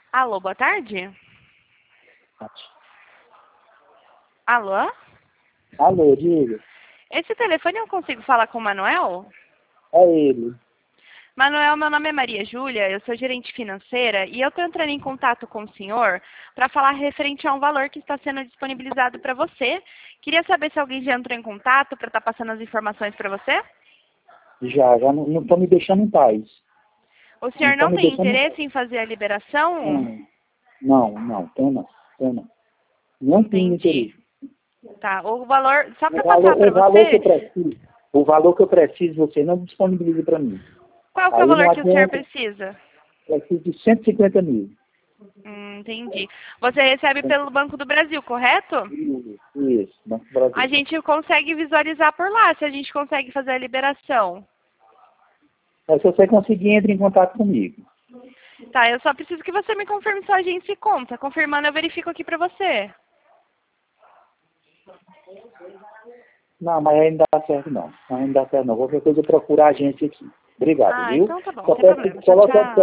Alô, boa tarde? Alô? Alô, diga. Esse telefone eu consigo falar com o Manuel? É ele. Manuel, meu nome é Maria Júlia, eu sou gerente financeira e eu estou entrando em contato com o senhor para falar referente a um valor que está sendo disponibilizado para você. Queria saber se alguém já entrou em contato para estar passando as informações para você? Já não estão me deixando em paz. O Não senhor estão não me tem deixando em paz. interesse em fazer a liberação? Tem não. Não tenho Entendi. interesse. Tá, o valor, só O para passar valor, para o valor que eu você, preciso, o valor que eu preciso, você não disponibiliza para mim. qual que é o Aí não valor que o senhor adianta, precisa? eu preciso de 150 mil. Entendi. Você recebe pelo Banco do Brasil, correto? Isso, Banco do A Brasil. gente consegue visualizar por lá, se a gente consegue fazer a liberação. Mas se você conseguir, entre em contato comigo. Tá, eu só preciso que você me confirme sua agência e conta. Confirmando, eu verifico aqui pra você. Não, mas aí não dá certo não. Aí não dá certo não. Qualquer coisa eu procuro a agência aqui. Obrigado, Ah, viu? então tá bom, Só sem peço que problema. Tchau, coloque tchau.